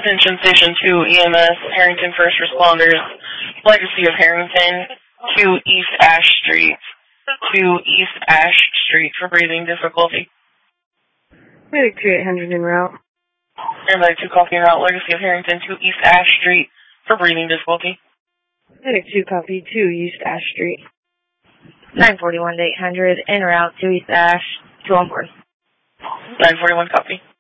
Attention Station 2 EMS, Harrington First Responders, Legacy of Harrington, to East Ash Street. To East Ash Street for breathing difficulty. Medic 2800 en route. Airlight 2 copy en route, Legacy of Harrington to East Ash Street for breathing difficulty. Medic 2 copy, 2 East Ash Street. 941 to 800 en route to East Ash, 2 on board. 941 copy.